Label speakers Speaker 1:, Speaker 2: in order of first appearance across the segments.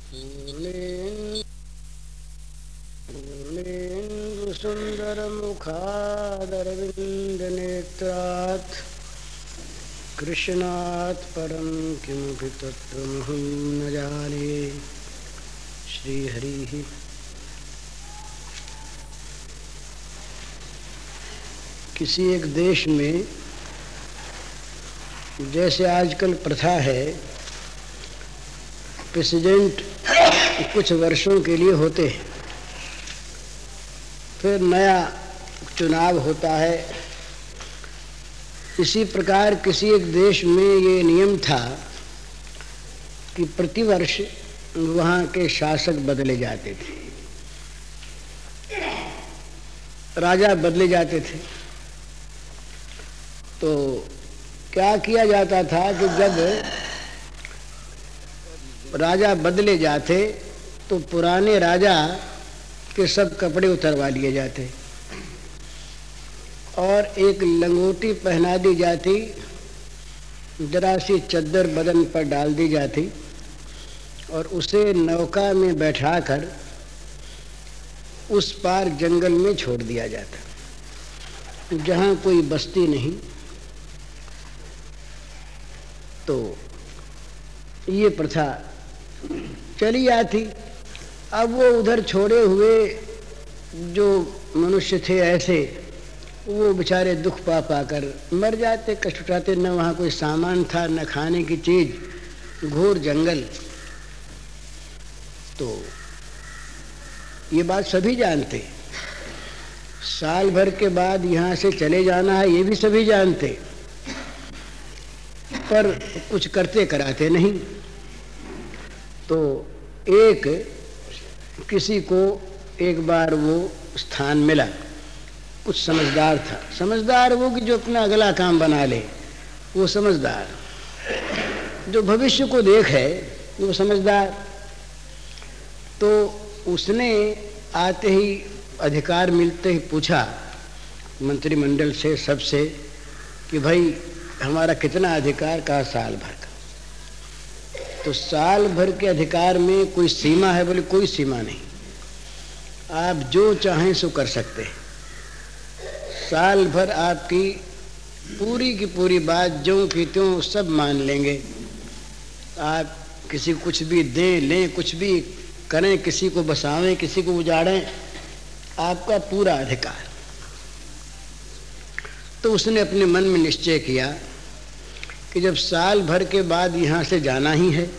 Speaker 1: सुन्दरमुखादरविन्दनेत्रात् कृष्णात् परं किमपि तत्त्वमहं न जाने। श्रीहरिः। किसी एक देश में जैसे आजकल प्रथा है, प्रेसिडेंट कुछ वर्षों के लिए होते हैं, फिर नया चुनाव होता है। इसी प्रकार किसी एक देश में ये नियम था कि प्रतिवर्ष वहाँ के शासक बदले जाते थे, राजा बदले जाते थे। तो क्या किया जाता था कि जब राजा बदले जाते तो पुराने राजा के सब कपड़े उतरवा लिए जाते और एक लंगोटी पहना दी जाती, जरा सी चद्दर बदन पर डाल दी जाती और उसे नौका में बैठाकर उस पार जंगल में छोड़ दिया जाता, जहाँ कोई बस्ती नहीं। तो ये प्रथा चली आती। अब वो उधर छोड़े हुए जो मनुष्य थे ऐसे, वो बेचारे दुख पा पाकर मर जाते, कष्ट उठाते। न वहाँ कोई सामान था, न खाने की चीज, घोर जंगल। तो ये बात सभी जानते। साल भर के बाद यहाँ से चले जाना है, ये भी सभी जानते, पर कुछ करते कराते नहीं। तो एक किसी को एक बार वो स्थान मिला, कुछ समझदार था। समझदार वो कि जो अपना अगला काम बना ले, वो समझदार। जो भविष्य को देख है वो समझदार। तो उसने आते ही, अधिकार मिलते ही पूछा मंत्रिमंडल से, सबसे, कि भाई हमारा कितना अधिकार? कहा साल भर का। तो साल भर के अधिकार में कोई सीमा है? बोले कोई सीमा नहीं, आप जो चाहें सो कर सकते हैं। साल भर आपकी पूरी की पूरी बात ज्यों की त्यों सब मान लेंगे। आप किसी को कुछ भी दें लें, कुछ भी करें, किसी को बसावें, किसी को उजाड़ें, आपका पूरा अधिकार। तो उसने अपने मन में निश्चय किया कि जब साल भर के बाद यहाँ से जाना ही है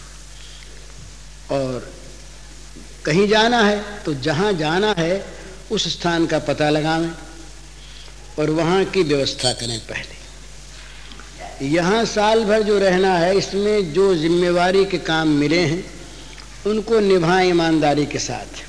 Speaker 1: और कहीं जाना है, तो जहाँ जाना है उस स्थान का पता लगावें और वहाँ की व्यवस्था करें। पहले यहाँ साल भर जो रहना है, इसमें जो जिम्मेवारी के काम मिले हैं उनको निभाएं ईमानदारी के साथ।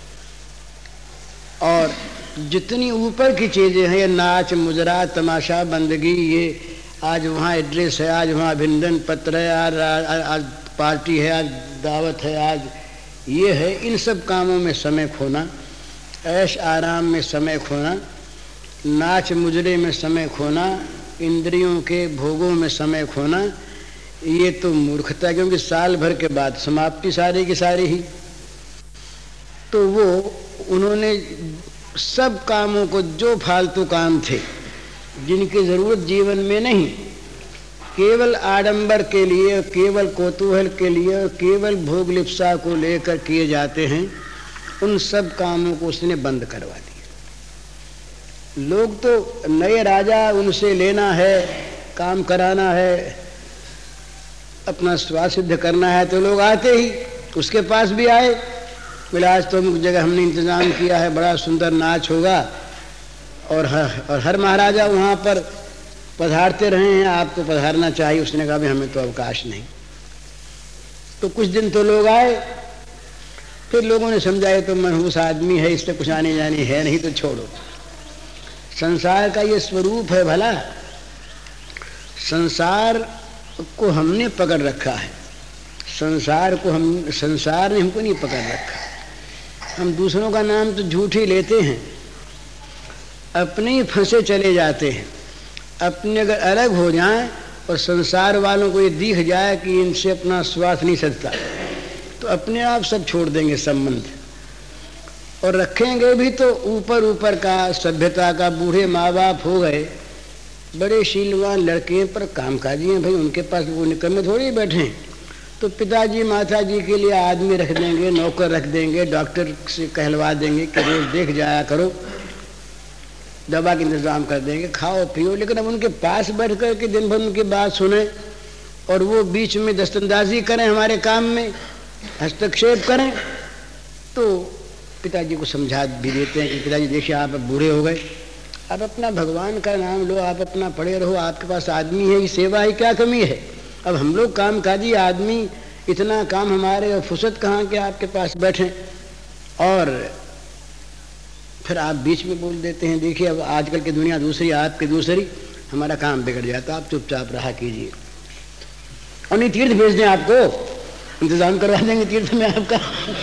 Speaker 1: और जितनी ऊपर की चीज़ें हैं, ये नाच मुजरा तमाशा बंदगी, ये आज वहाँ एड्रेस है, आज वहाँ अभिनंदन पत्र है, आज पार्टी है, आज दावत है, आज ये है, इन सब कामों में समय खोना, ऐश आराम में समय खोना, नाच मुजरे में समय खोना, इंद्रियों के भोगों में समय खोना, ये तो मूर्खता। क्योंकि साल भर के बाद समाप्ति सारी की सारी ही। तो वो उन्होंने सब कामों को, जो फालतू काम थे जिनकी जरूरत जीवन में नहीं, केवल आडंबर के लिए, केवल कौतूहल के लिए, केवल भोग लिप्सा को लेकर किए जाते हैं, उन सब कामों को उसने बंद करवा दिया। लोग तो नए राजा, उनसे लेना है, काम कराना है, अपना स्वार्थ सिद्ध करना है, तो लोग आते ही उसके पास भी आए। बोले आज तो अमुक जगह हमने इंतजाम किया है, बड़ा सुंदर नाच होगा और हर महाराजा वहाँ पर पधारते रहे हैं, आपको पधारना चाहिए। उसने कहा भी हमें तो अवकाश नहीं। तो कुछ दिन तो लोग आए, फिर लोगों ने समझा ये तो मनहूस आदमी है, इससे कुछ आने जाने है नहीं, तो छोड़ो। संसार का ये स्वरूप है भला। संसार को हमने पकड़ रखा है, संसार ने हमको नहीं पकड़ रखा। हम दूसरों का नाम तो झूठ ही लेते हैं, अपने ही फंसे चले जाते हैं। अपने अगर अलग हो जाएं और संसार वालों को ये दिख जाए कि इनसे अपना स्वार्थ नहीं सधता, तो अपने आप सब छोड़ देंगे संबंध, और रखेंगे भी तो ऊपर ऊपर का, सभ्यता का। बूढ़े माँ बाप हो गए, बड़े शीलवान लड़के पर कामकाजी हैं भाई, उनके पास वो निकम्मे थोड़ी बैठे हैं, तो पिताजी माताजी के लिए आदमी रख देंगे, नौकर रख देंगे, डॉक्टर से कहलवा देंगे कि रोज देख जाया करो, दवा का इंतजाम कर देंगे, खाओ पियो। लेकिन अब उनके पास बैठ कर के दिन भर उनकी बात सुने और वो बीच में दस्तंदाजी करें, हमारे काम में हस्तक्षेप करें, तो पिताजी को समझा भी देते हैं कि पिताजी देखिए आप अब बूढ़े हो गए, आप अपना भगवान का नाम लो, आप अपना पढ़े रहो, आपके पास आदमी है, ये सेवा ही क्या कमी है। अब हम लोग कामकाजी आदमी, इतना काम हमारे, और फुर्सत कहाँ के आपके पास बैठे। और फिर आप बीच में बोल देते हैं देखिए अब आजकल की दुनिया दूसरी, आपकी दूसरी, हमारा काम बिगड़ जाता, आप चुपचाप रहा कीजिए। और नहीं तीर्थ भेज दें, आपको इंतजाम करवा देंगे तीर्थ में आपका।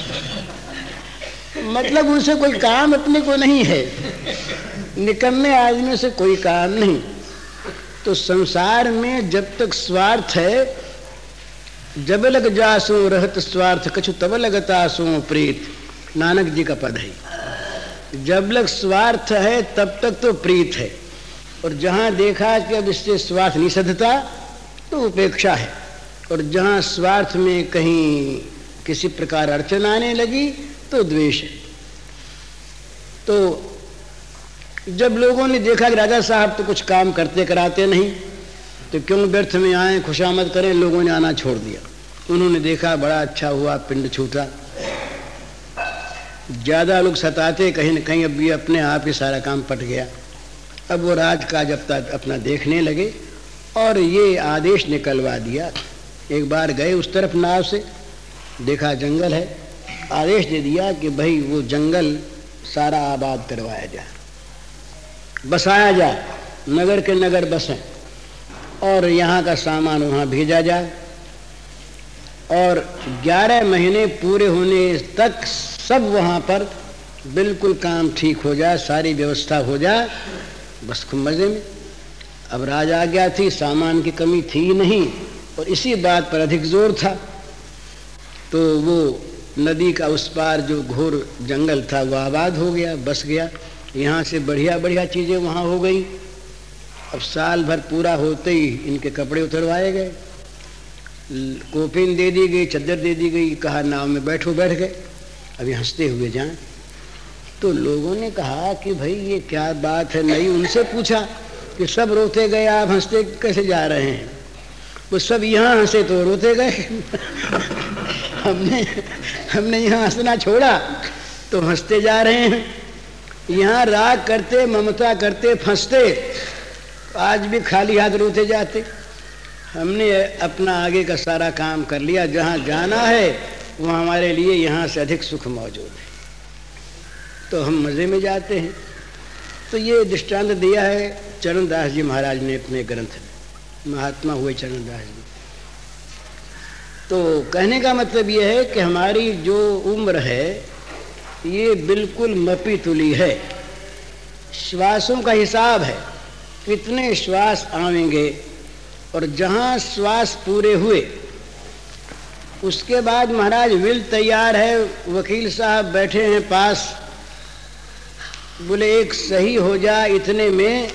Speaker 1: मतलब उनसे कोई काम अपने को नहीं है, निकम्मे आदमी से कोई काम नहीं। तो संसार में जब तक स्वार्थ है, जब लग जासो रहत स्वार्थ कछु तब लगता सो प्रीत, नानक जी का पद है। जब लग स्वार्थ है तब तक तो प्रीत है, और जहाँ देखा कि अब इससे स्वार्थ नहीं सधता तो उपेक्षा है, और जहाँ स्वार्थ में कहीं किसी प्रकार अड़चन आने लगी तो द्वेष है। तो जब लोगों ने देखा कि राजा साहब तो कुछ काम करते कराते नहीं, तो क्यों व्यर्थ में आए, खुशामद करें, लोगों ने आना छोड़ दिया। उन्होंने देखा बड़ा अच्छा हुआ, पिंड छूटा। ज़्यादा लोग सताते कहीं न कहीं, अब ये अपने आप ही सारा काम पट गया। अब वो राजकाज अपना देखने लगे और ये आदेश निकलवा दिया। एक बार गए उस तरफ नाव से, देखा जंगल है, आदेश दे दिया कि भाई वो जंगल सारा आबाद करवाया जाए, बसाया जाए, नगर के नगर बसें, और यहाँ का सामान वहाँ भेजा जाए, और 11 महीने पूरे होने तक सब वहाँ पर बिल्कुल काम ठीक हो जाए, सारी व्यवस्था हो जाए, बस खूब मज़े में। अब राज आ गया थी, सामान की कमी थी नहीं, और इसी बात पर अधिक जोर था। तो वो नदी का उस पार जो घोर जंगल था वो आबाद हो गया, बस गया। यहाँ से बढ़िया बढ़िया चीज़ें वहाँ हो गई। अब साल भर पूरा होते ही इनके कपड़े उतरवाए गए, कोपिन दे दी गई, चद्दर दे दी गई, कहा नाव में बैठो, बैठ गए। अभी हंसते हुए जाएं। तो लोगों ने कहा कि भाई ये क्या बात है, नहीं, उनसे पूछा कि सब रोते गए, आप हंसते कैसे जा रहे हैं। वो सब यहाँ हंसे तो रोते गए। हमने यहाँ हंसना छोड़ा तो हंसते जा रहे हैं। यहाँ राग करते, ममता करते, फंसते, आज भी खाली हाथ रोते जाते। हमने अपना आगे का सारा काम कर लिया, जहाँ जाना है वो हमारे लिए यहाँ से अधिक सुख मौजूद है, तो हम मज़े में जाते हैं। तो ये दृष्टांत दिया है चरणदास जी महाराज ने अपने ग्रंथ में, महात्मा हुए चरणदास जी। तो कहने का मतलब ये है कि हमारी जो उम्र है ये बिल्कुल मपी तुली है, श्वासों का हिसाब है, कितने श्वास आवेंगे, और जहाँ श्वास पूरे हुए उसके बाद महाराज विल तैयार है। वकील साहब बैठे हैं पास, बोले एक सही हो जाए इतने में,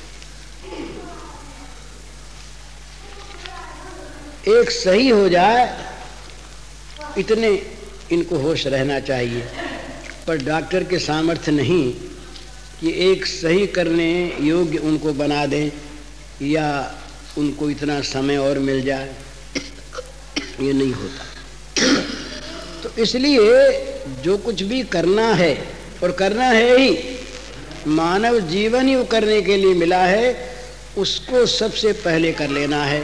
Speaker 1: एक सही हो जाए इतने इनको होश रहना चाहिए। पर डॉक्टर के सामर्थ्य नहीं कि एक सही करने योग्य उनको बना दें या उनको इतना समय और मिल जाए, ये नहीं होता। तो इसलिए जो कुछ भी करना है, और करना है ही, मानव जीवन ही वो करने के लिए मिला है, उसको सबसे पहले कर लेना है।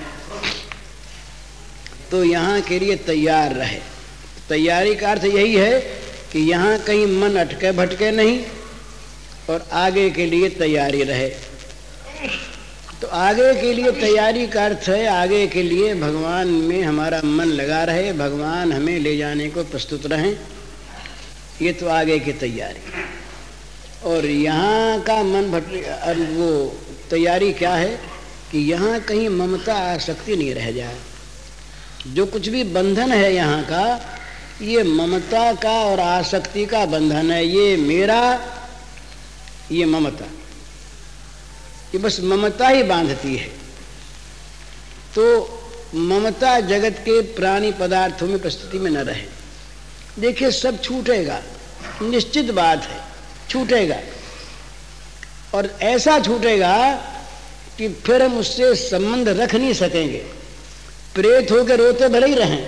Speaker 1: तो यहाँ के लिए तैयार रहे। तैयारी का अर्थ यही है कि यहाँ कहीं मन अटके भटके नहीं, और आगे के लिए तैयारी रहे। तो आगे के लिए तैयारी का अर्थ है आगे के लिए भगवान में हमारा मन लगा रहे, भगवान हमें ले जाने को प्रस्तुत रहें, ये तो आगे की तैयारी। और यहाँ का मन भटके, वो तैयारी क्या है कि यहाँ कहीं ममता आसक्ति नहीं रह जाए। जो कुछ भी बंधन है यहाँ का, ये ममता का और आसक्ति का बंधन है। ये मेरा, ये ममता, ये बस ममता ही बांधती है। तो ममता जगत के प्राणी पदार्थों में प्रस्तुति में न रहे। देखिए सब छूटेगा, निश्चित बात है, छूटेगा। और ऐसा छूटेगा कि फिर हम उससे संबंध रख नहीं सकेंगे। प्रेत होकर रोते भले ही रहें,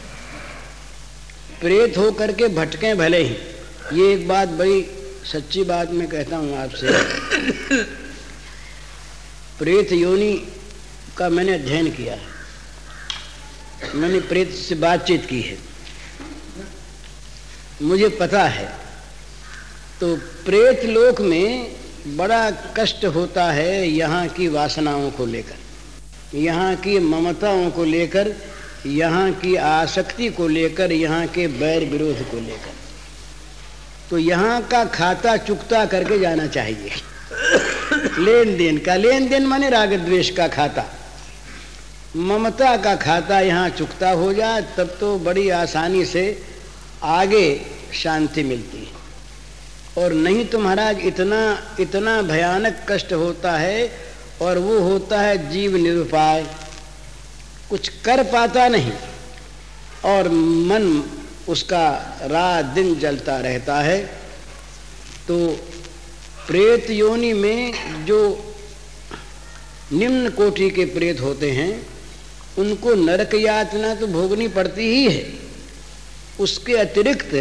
Speaker 1: प्रेत होकर के भटकें भले ही। ये एक बात बड़ी सच्ची बात मैं कहता हूँ आपसे। प्रेत योनि का मैंने अध्ययन किया है, मैंने प्रेत से बातचीत की है, मुझे पता है। तो प्रेत लोक में बड़ा कष्ट होता है यहाँ की वासनाओं को लेकर, यहाँ की ममताओं को लेकर, यहाँ की आसक्ति को लेकर, यहाँ के बैर विरोध को लेकर। तो यहाँ का खाता चुकता करके जाना चाहिए। लेन देन का, लेन देन माने राग द्वेष का खाता, ममता का खाता यहाँ चुकता हो जाए, तब तो बड़ी आसानी से आगे शांति मिलती है। और नहीं तो महाराज इतना भयानक कष्ट होता है, और वो होता है जीव निरुपाय, कुछ कर पाता नहीं, और मन उसका रात दिन जलता रहता है। तो प्रेत योनि में जो निम्न कोटि के प्रेत होते हैं, उनको नरक यातना तो भोगनी पड़ती ही है। उसके अतिरिक्त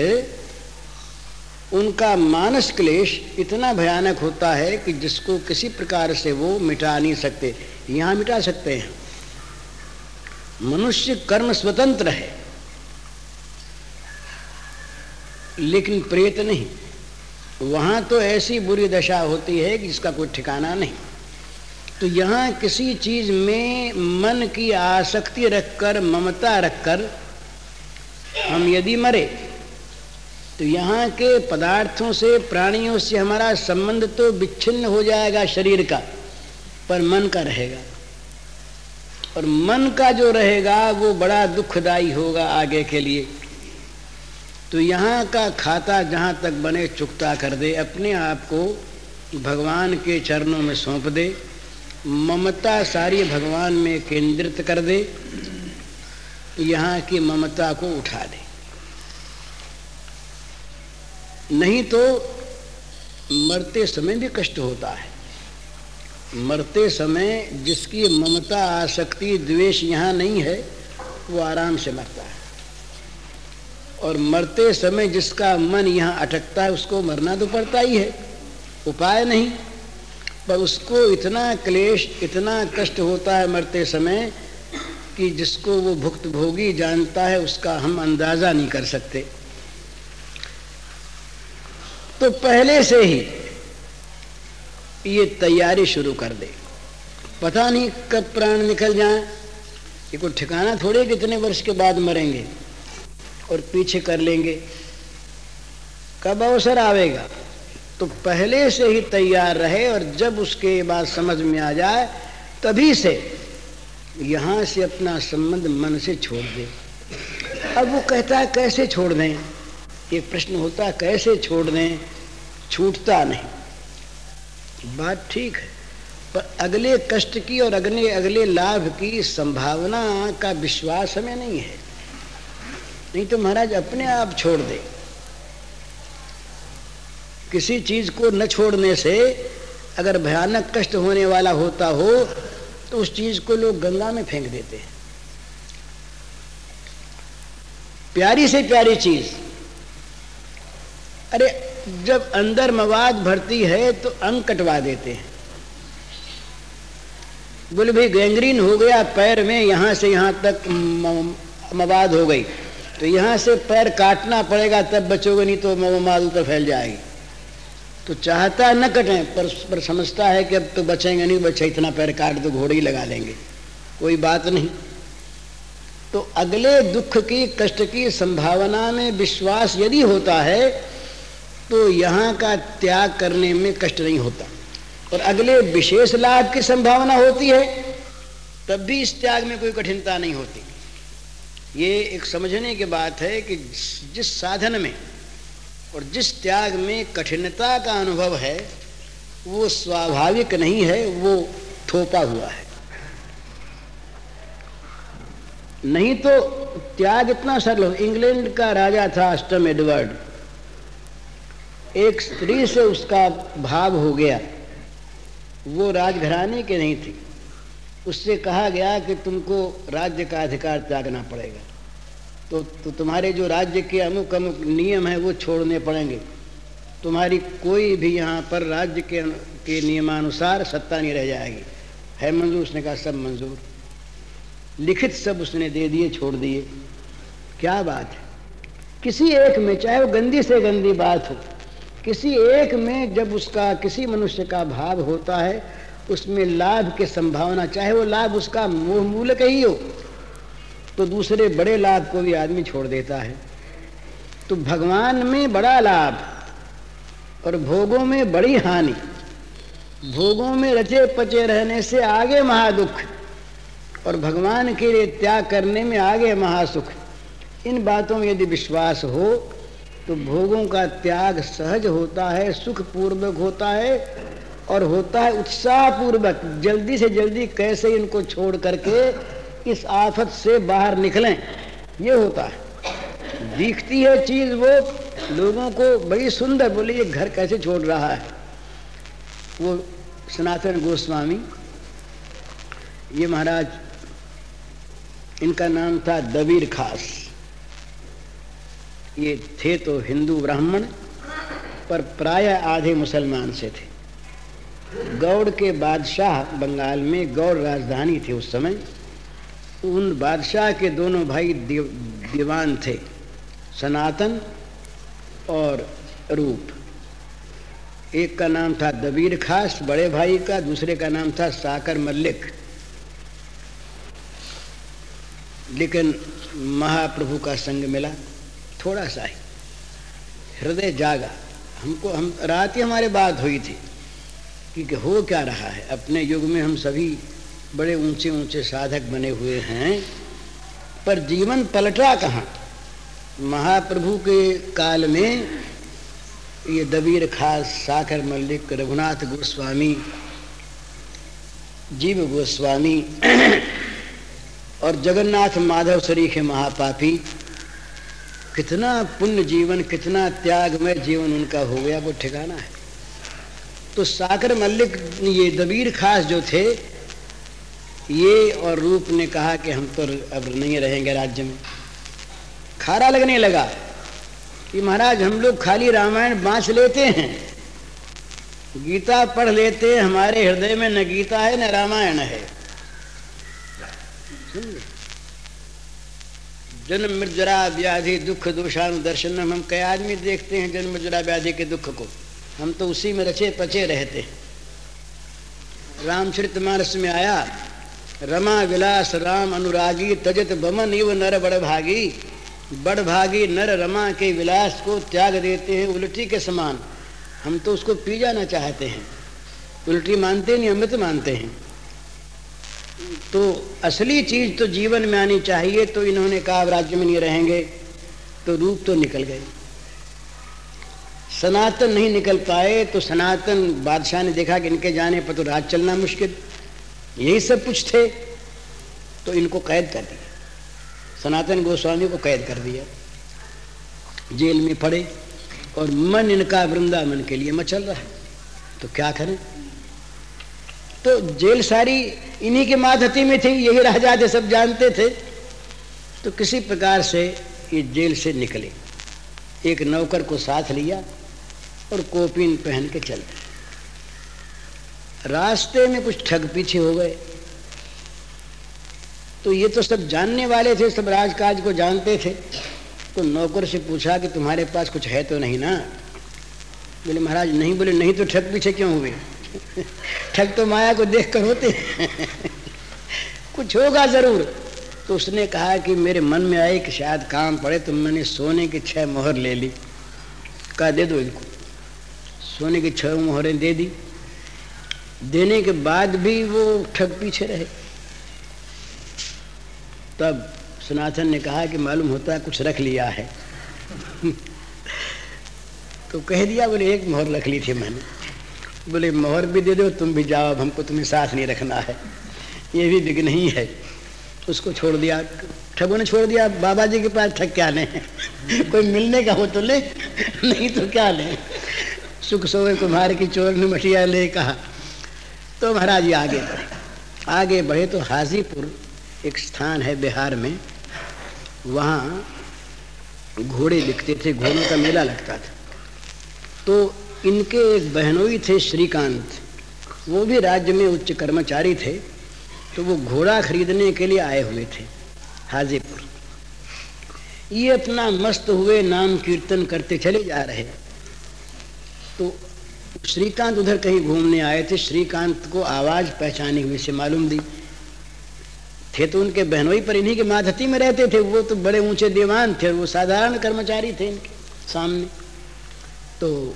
Speaker 1: उनका मानस क्लेश इतना भयानक होता है कि जिसको किसी प्रकार से वो मिटा नहीं सकते। यहाँ मिटा सकते हैं, मनुष्य कर्म स्वतंत्र है, लेकिन प्रेत नहीं। वहाँ तो ऐसी बुरी दशा होती है कि जिसका कोई ठिकाना नहीं। तो यहाँ किसी चीज में मन की आसक्ति रखकर, ममता रखकर हम यदि मरे, तो यहाँ के पदार्थों से, प्राणियों से हमारा संबंध तो विच्छिन्न हो जाएगा शरीर का, पर मन का रहेगा। और मन का जो रहेगा वो बड़ा दुखदायी होगा आगे के लिए। तो यहाँ का खाता जहाँ तक बने चुकता कर दे, अपने आप को भगवान के चरणों में सौंप दे, ममता सारी भगवान में केंद्रित कर दे, यहाँ की ममता को उठा दे। नहीं तो मरते समय भी कष्ट होता है। मरते समय जिसकी ममता, आसक्ति, द्वेष यहाँ नहीं है, वो आराम से मरता है। और मरते समय जिसका मन यहाँ अटकता है, उसको मरना तो पड़ता ही है, उपाय नहीं। पर उसको इतना क्लेश, इतना कष्ट होता है मरते समय कि जिसको वो भुक्त भोगी जानता है, उसका हम अंदाजा नहीं कर सकते। तो पहले से ही ये तैयारी शुरू कर दे। पता नहीं कब प्राण निकल जाए, ये कोई ठिकाना थोड़े कितने वर्ष के बाद मरेंगे और पीछे कर लेंगे, कब अवसर आवेगा। तो पहले से ही तैयार रहे, और जब उसके बाद समझ में आ जाए तभी से यहाँ से अपना संबंध मन से छोड़ दे। अब वो कहता है कैसे छोड़ दें, एक प्रश्न होता है, कैसे छोड़ दें, छूटता नहीं। बात ठीक है, पर अगले कष्ट की और अगले लाभ की संभावना का विश्वास हमें नहीं है। नहीं तो महाराज अपने आप छोड़ दे। किसी चीज को न छोड़ने से अगर भयानक कष्ट होने वाला होता हो तो उस चीज को लोग गंगा में फेंक देते हैं। प्यारी से प्यारी चीज, अरे जब अंदर मवाद भरती है तो अंग कटवा देते हैं। बोले भाई गैंग्रीन हो गया पैर में, यहां से यहां तक मवाद हो गई, तो यहां से पैर काटना पड़ेगा तब बचोगे, नहीं तो मवाद तो फैल जाएगी। तो चाहता है न कटें, पर समझता है कि अब तो बचेंगे नहीं, बचे इतना पैर काट दो, घोड़े ही लगा लेंगे, कोई बात नहीं। तो अगले दुख की, कष्ट की संभावना में विश्वास यदि होता है तो यहाँ का त्याग करने में कष्ट नहीं होता। और अगले विशेष लाभ की संभावना होती है तब भी इस त्याग में कोई कठिनता नहीं होती। ये एक समझने की बात है कि जिस साधन में और जिस त्याग में कठिनता का अनुभव है वो स्वाभाविक नहीं है, वो थोपा हुआ है। नहीं तो त्याग इतना सरल हो। इंग्लैंड का राजा था अष्टम एडवर्ड, एक स्त्री से उसका भाव हो गया, वो राजघराने के नहीं थी। उससे कहा गया कि तुमको राज्य का अधिकार त्यागना पड़ेगा, तो तुम्हारे जो राज्य के अमुक अमुक नियम हैं वो छोड़ने पड़ेंगे, तुम्हारी कोई भी यहाँ पर राज्य के नियमानुसार सत्ता नहीं रह जाएगी। है मंजूर? उसने कहा सब मंजूर। लिखित सब उसने दे दिए, छोड़ दिए। क्या बात है। किसी एक में, चाहे वो गंदी से गंदी बात हो, किसी एक में जब उसका किसी मनुष्य का भाव होता है उसमें लाभ की संभावना, चाहे वो लाभ उसका मोह मूलक ही हो, तो दूसरे बड़े लाभ को भी आदमी छोड़ देता है। तो भगवान में बड़ा लाभ और भोगों में बड़ी हानि। भोगों में रचे पचे रहने से आगे महादुख और भगवान के लिए त्याग करने में आगे महासुख। इन बातों में यदि विश्वास हो तो भोगों का त्याग सहज होता है, सुखपूर्वक होता है और होता है उत्साहपूर्वक। जल्दी से जल्दी कैसे इनको छोड़ करके इस आफत से बाहर निकलें, ये होता है। दिखती है चीज वो लोगों को बड़ी सुंदर, बोले ये घर कैसे छोड़ रहा है। वो सनातन गोस्वामी, ये महाराज, इनका नाम था दबीर खास। ये थे तो हिंदू ब्राह्मण, पर प्राय आधे मुसलमान से थे। गौड़ के बादशाह, बंगाल में गौड़ राजधानी थी उस समय, उन बादशाह के दोनों भाई दीवान थे, सनातन और रूप। एक का नाम था दबीर खास बड़े भाई का, दूसरे का नाम था साकर मल्लिक। लेकिन महाप्रभु का संग मिला, थोड़ा सा ही हृदय जागा। हम रात ही हमारे बात हुई थी कि हो क्या रहा है। अपने युग में हम सभी बड़े ऊंचे ऊंचे साधक बने हुए हैं, पर जीवन पलटा कहाँ। महाप्रभु के काल में ये दबीर खास, साकर मल्लिक, रघुनाथ गोस्वामी, जीव गोस्वामी और जगन्नाथ माधव सरीखे महापापी, कितना पुण्य जीवन, कितना त्यागमय जीवन उनका हो गया, वो ठिकाना है। तो साकर मल्लिक, ये दबीर खास जो थे, ये और रूप ने कहा कि हम तो अब नहीं रहेंगे राज्य में। खारा लगने लगा कि महाराज हम लोग खाली रामायण बाँच लेते हैं, गीता पढ़ लेते हैं, हमारे हृदय में न गीता है न रामायण है। जन्म मृत्युजरा व्याधि दुख दोषानुदर्शनम, हम कई आदमी देखते हैं जन्म मृत्युजरा व्याधि के दुख को, हम तो उसी में रचे पचे रहते हैं। रामचरितमानस में आया, रमा विलास राम अनुरागी, तजत बमन इव नर बड़भागी। बड़भागी नर रमा के विलास को त्याग देते हैं उल्टी के समान। हम तो उसको पी जाना चाहते हैं, उल्टी मानते नहीं, अमृत मानते हैं। तो असली चीज तो जीवन में आनी चाहिए। तो इन्होंने कहा राज्य में नहीं रहेंगे, तो रूप तो निकल गए। सनातन नहीं निकल पाए, तो सनातन बादशाह ने देखा कि इनके जाने पर तो राज चलना मुश्किल, यही सब कुछ थे, तो इनको कैद कर दिया। सनातन गोस्वामी को कैद कर दिया, जेल में पड़े और मन इनका वृंदावन के लिए मचल रहा है। तो क्या करें। तो जेल सारी इन्हीं के माधती में थी, यही राजा थे, सब जानते थे। तो किसी प्रकार से ये जेल से निकले, एक नौकर को साथ लिया और कोपीन पहन के चल दिए। रास्ते में कुछ ठग पीछे हो गए। तो ये तो सब जानने वाले थे, सब राजकाज को जानते थे। तो नौकर से पूछा कि तुम्हारे पास कुछ है तो नहीं ना। बोले महाराज नहीं। बोले नहीं तो ठग पीछे क्यों हुए? ठग तो माया को देख कर होते कुछ होगा जरूर। तो उसने कहा कि मेरे मन में आए कि शायद काम पड़े, तो मैंने सोने की 6 मोहर ले ली। कहा दे दो इनको। सोने की 6 मोहरें दे दी। देने के बाद भी वो ठग पीछे रहे। तब सनातन ने कहा कि मालूम होता है कुछ रख लिया है। तो कह दिया, बोले एक मोहर रख ली थी मैंने। बोले मोहर भी दे दो, तुम भी जाओ, अब हमको तुम्हें साथ नहीं रखना है, ये भी बिग नहीं है। उसको छोड़ दिया, ठगों ने छोड़ दिया। बाबा जी के पास ठग क्या लें, कोई मिलने का हो तो ले, नहीं तो क्या लें। सुख सोए कुम्हार की चोर ने मटिया ले कहा। तो महाराज जी आगे बढ़े तो हाजीपुर एक स्थान है बिहार में, वहाँ घोड़े बिकते थे, घोड़ों का मेला लगता था। तो इनके एक बहनोई थे श्रीकांत, वो भी राज्य में उच्च कर्मचारी थे। तो वो घोड़ा खरीदने के लिए आए हुए थे हाजीपुर। ये अपना मस्त हुए नाम कीर्तन करते चले जा रहे। तो श्रीकांत उधर कहीं घूमने आए थे। श्रीकांत को आवाज़ पहचानी हुई से मालूम दी। थे तो उनके बहनोई पर, इन्हीं के माधती में रहते थे। वो तो बड़े ऊंचे दीवान थे, वो साधारण कर्मचारी थे इनके सामने। तो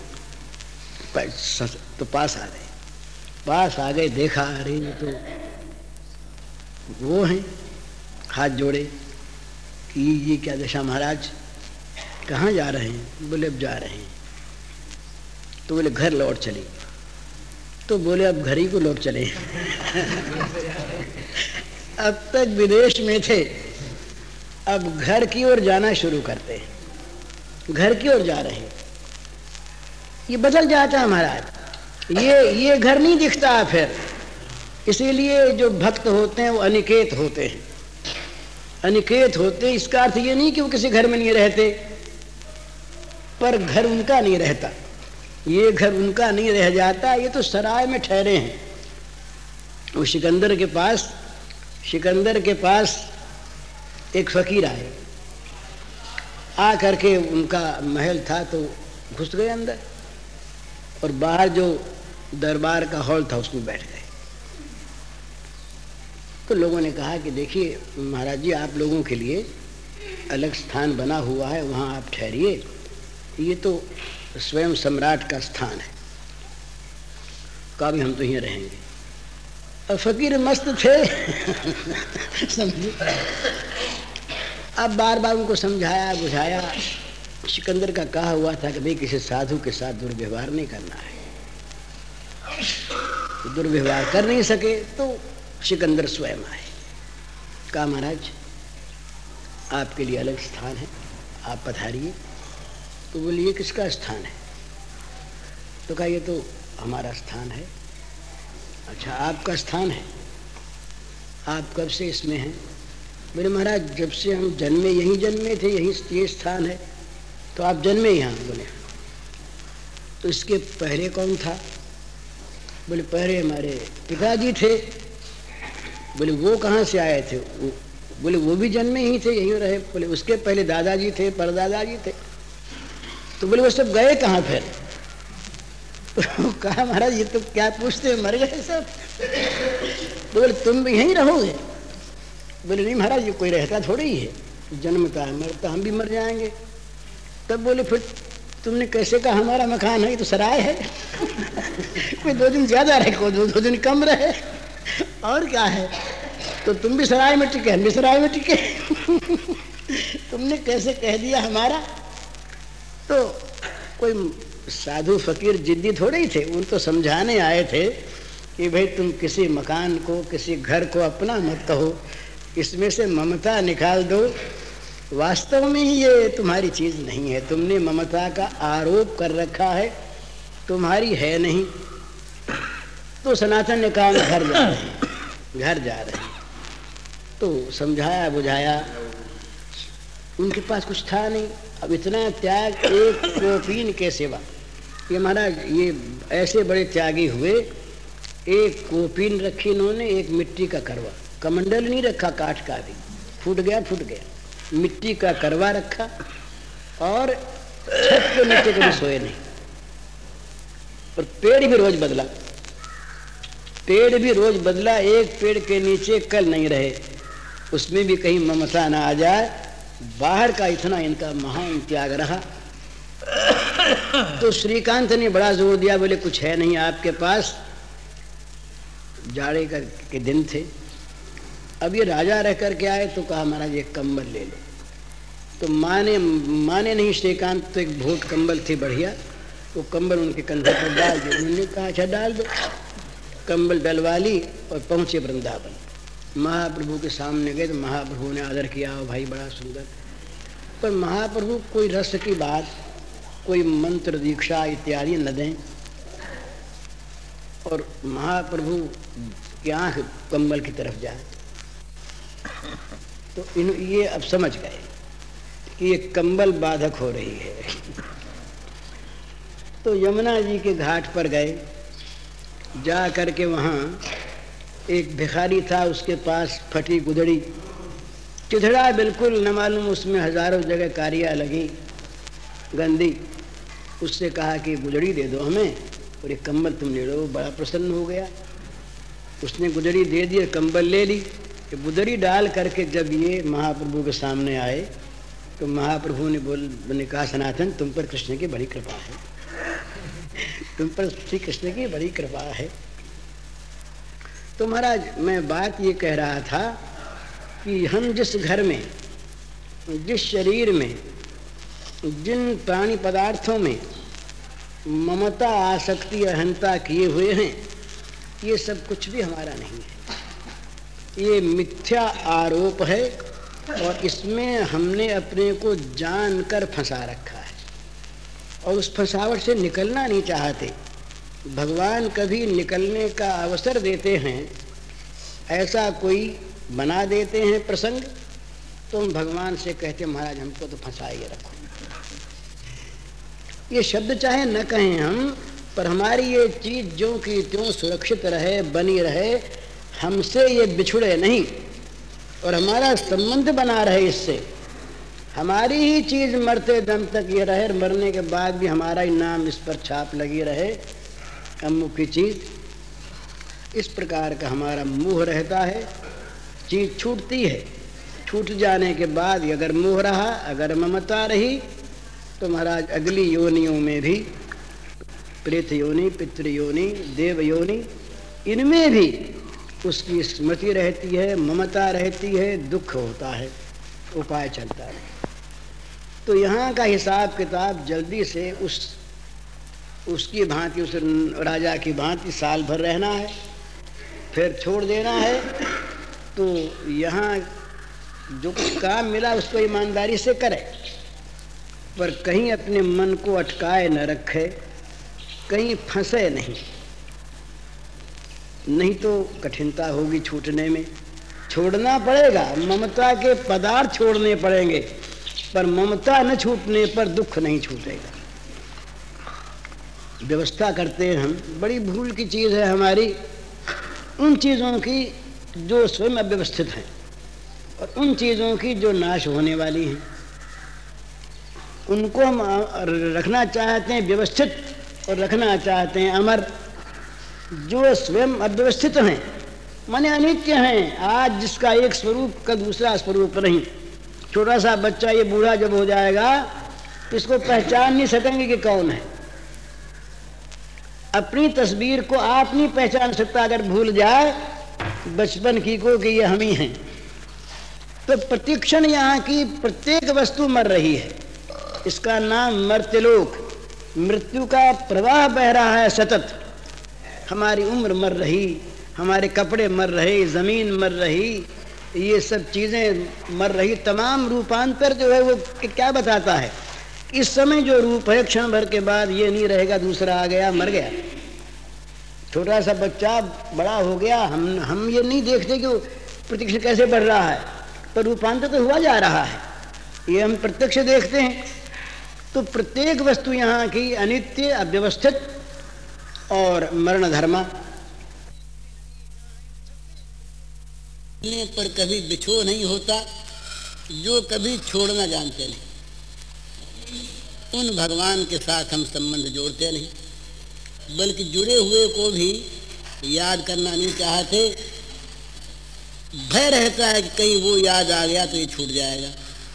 Speaker 1: पास आ गए, देखा, अरे तो वो हैं, हाथ जोड़े कि ये क्या दशा महाराज, कहाँ जा रहे हैं? बोले अब जा रहे हैं। तो बोले घर लौट चले। तो बोले अब घर ही को लौट चले। अब तक विदेश में थे, अब घर की ओर जाना शुरू करते हैं, घर की ओर जा रहे हैं। ये बदल जाता है महाराज, ये घर नहीं दिखता फिर। इसीलिए जो भक्त होते हैं वो अनिकेत होते हैं। अनिकेत होते, इसका अर्थ ये नहीं कि वो किसी घर में नहीं रहते, पर घर उनका नहीं रहता। ये घर उनका नहीं रह जाता, ये तो सराय में ठहरे हैं। वो सिकंदर के पास एक फकीर आए, आ करके उनका महल था तो घुस गए अंदर, और बाहर जो दरबार का हॉल था उसमें बैठ गए। तो लोगों ने कहा कि देखिए महाराज जी, आप लोगों के लिए अलग स्थान बना हुआ है, वहाँ आप ठहरिए, ये तो स्वयं सम्राट का स्थान है, कभी हम तो यहीं रहेंगे। और फकीर मस्त थे। समझे? अब बार बार उनको समझाया बुझाया। सिकंदर का कहा हुआ था कि भाई किसी साधु के साथ दुर्व्यवहार नहीं करना है। तो दुर्व्यवहार कर नहीं सके तो सिकंदर स्वयं आए, कहा महाराज आपके लिए अलग स्थान है, आप पधारिए। तो बोलिए किसका स्थान है? तो कहा ये तो हमारा स्थान है। अच्छा आपका स्थान है, आप कब से इसमें हैं? बोले महाराज जब से हम जन्मे, यहीं जन्मे थे, यहीं ये स्थान है। तो आप जन्मे यहाँ? बोले तो इसके पहले कौन था? बोले पहले हमारे पिताजी थे। बोले वो कहाँ से आए थे? बोले वो भी जन्मे ही थे, यहीं रहे। बोले उसके पहले दादाजी थे, परदादाजी थे। तो बोले वो सब गए कहाँ फिर? तो कहा महाराज ये तो क्या पूछते, मर गए सब। तो बोले तुम भी यहीं रहोगे? बोले नहीं महाराज ये कोई रहता थोड़ी ही है, जन्मता है मरता, हम भी मर जाएंगे। तब बोले फिर तुमने कैसे कहा हमारा मकान है, ये तो सराय है। कोई 2 दिन ज्यादा रहे, कोई 2 दिन कम रहे, और क्या है। तो तुम भी सराय में टिके, हम भी सराय में टिके। तुमने कैसे कह दिया हमारा? तो कोई साधु फकीर जिद्दी थोड़े ही थे, उन तो समझाने आए थे कि भाई तुम किसी मकान को, किसी घर को अपना मत कहो, इसमें से ममता निकाल दो। वास्तव में ही ये तुम्हारी चीज़ नहीं है, तुमने ममता का आरोप कर रखा है, तुम्हारी है नहीं। तो सनातन ने कहा घर जा रहे हैं, घर जा रहे हैं। तो समझाया बुझाया, उनके पास कुछ था नहीं। अब इतना त्याग एक कोपीन के सिवा, ये महाराज ये ऐसे बड़े त्यागी हुए। एक कोपीन रखी इन्होंने, एक मिट्टी का करवा, कमंडल नहीं रखा काठ का, भी फूट गया, मिट्टी का करवा रखा, और छत पे नीचे कभी सोए नहीं। और पेड़ भी रोज बदला, एक पेड़ के नीचे कल नहीं रहे, उसमें भी कहीं ममता ना आ जाए। बाहर का इतना इनका महान त्याग रहा। तो श्रीकांत ने बड़ा जोर दिया, बोले कुछ है नहीं आपके पास। जाड़े के दिन थे, अब ये राजा रह कर के आए तो कहा महाराज एक कंबल ले लो। तो माने नहीं श्रीकांत, तो एक भोट कंबल थी बढ़िया, वो कंबल उनके कंधे पर डाल दिया। उन्होंने कहा अच्छा डाल दो। कंबल डलवा ली और पहुँचे वृंदावन। महाप्रभु के सामने गए तो महाप्रभु ने आदर किया, भाई बड़ा सुंदर। पर महाप्रभु कोई रस की बात, कोई मंत्र दीक्षा इत्यादि न दें, और महाप्रभु की आँख कंबल की तरफ जाए। तो ये अब समझ गए कि ये कंबल बाधक हो रही है। तो यमुना जी के घाट पर गए, जा करके वहाँ एक भिखारी था, उसके पास फटी गुदड़ी, चिथड़ा बिल्कुल न मालूम, उसमें हजारों जगह कारियाँ लगी गंदी। उससे कहा कि गुदड़ी दे दो हमें और एक कंबल तुम ले लो। बड़ा प्रसन्न हो गया, उसने गुदड़ी दे दी, कंबल ले ली। गुदड़ी डाल करके जब ये महाप्रभु के सामने आए तो महाप्रभु ने कहा सनातन तुम पर कृष्ण की बड़ी कृपा है, तुम पर श्री कृष्ण की बड़ी कृपा है। तो महाराज मैं बात ये कह रहा था कि हम जिस घर में, जिस शरीर में, जिन प्राणी पदार्थों में ममता आसक्ति अहंता किए हुए हैं, ये सब कुछ भी हमारा नहीं है। ये मिथ्या आरोप है और इसमें हमने अपने को जानकर फंसा रखा है और उस फंसावट से निकलना नहीं चाहते। भगवान कभी निकलने का अवसर देते हैं, ऐसा कोई बना देते हैं प्रसंग, तो हम भगवान से कहते महाराज हमको तो फंसाइए रखो। ये शब्द चाहे न कहें हम, पर हमारी ये चीज जो कि त्यों सुरक्षित रहे, बनी रहे, हमसे ये बिछुड़े नहीं और हमारा संबंध बना रहे इससे। हमारी ही चीज मरते दम तक ये रहे, मरने के बाद भी हमारा ही नाम इस पर छाप लगी रहे, अमुक की चीज। इस प्रकार का हमारा मोह रहता है। चीज छूटती है, छूट जाने के बाद अगर मोह रहा, अगर ममता रही, तो महाराज अगली योनियों में भी, प्रेत योनि, पितृ योनि, देव योनि, इनमें भी उसकी स्मृति रहती है, ममता रहती है, दुख होता है, उपाय चलता है। तो यहाँ का हिसाब किताब जल्दी से उसकी भांति, उस राजा की भांति साल भर रहना है, फिर छोड़ देना है। तो यहाँ जो कुछ काम मिला उसको ईमानदारी से करे, पर कहीं अपने मन को अटकाए न रखे, कहीं फंसे नहीं तो कठिनता होगी छूटने में। छोड़ना पड़ेगा, ममता के पदार्थ छोड़ने पड़ेंगे, पर ममता न छूटने पर दुख नहीं छूटेगा। व्यवस्था करते हैं हम, बड़ी भूल की चीज़ है हमारी, उन चीज़ों की जो स्वयं अव्यवस्थित हैं और उन चीज़ों की जो नाश होने वाली हैं, उनको हम रखना चाहते हैं व्यवस्थित और रखना चाहते हैं अमर। जो स्वयं अव्यवस्थित हैं, माने अनित्य हैं, आज जिसका एक स्वरूप का दूसरा स्वरूप नहीं। छोटा सा बच्चा ये बूढ़ा जब हो जाएगा तो इसको पहचान नहीं सकेंगे कि कौन है। अपनी तस्वीर को आप नहीं पहचान सकता अगर भूल जाए बचपन की को कि ये हम ही हैं। तो प्रतिक्षण यहाँ की प्रत्येक वस्तु मर रही है, इसका नाम मर्त्यलोक। मृत्यु का प्रवाह बह रहा है सतत। हमारी उम्र मर रही, हमारे कपड़े मर रहे, जमीन मर रही, ये सब चीजें मर रही। तमाम रूपांतर जो है वो क्या बताता है? इस समय जो रूप है क्षण भर के बाद ये नहीं रहेगा, दूसरा आ गया, मर गया। छोटा सा बच्चा बड़ा हो गया, हम ये नहीं देखते कि प्रतिक्षण कैसे बढ़ रहा है, पर रूपांतर तो हुआ जा रहा है, ये हम प्रत्यक्ष देखते हैं। तो प्रत्येक वस्तु यहाँ की अनित्य, अव्यवस्थित और मरण धर्मा। पर कभी बिछो नहीं होता, जो कभी छोड़ना जानते नहीं, उन भगवान के साथ हम संबंध जोड़ते नहीं, बल्कि जुड़े हुए को भी याद करना नहीं चाहते। भय रहता है कि कहीं वो याद आ गया तो ये छूट जाएगा।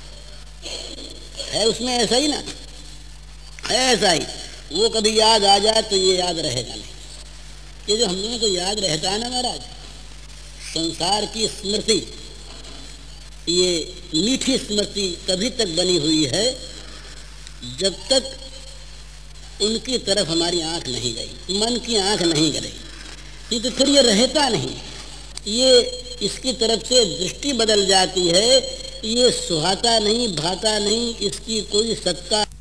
Speaker 1: है उसमें ऐसा ही ना, है ऐसा ही। वो कभी याद आ जाए तो ये याद रहेगा नहीं। ये जो हम लोगों को याद रहता है ना महाराज,
Speaker 2: संसार की स्मृति, ये मीठी स्मृति तभी तक बनी हुई है जब तक उनकी तरफ हमारी आंख नहीं गई, मन की आंख नहीं गई, नहीं तो फिर ये रहता नहीं। ये इसकी तरफ से दृष्टि बदल जाती है, ये सुहाता नहीं, भाता नहीं, इसकी कोई सत्ता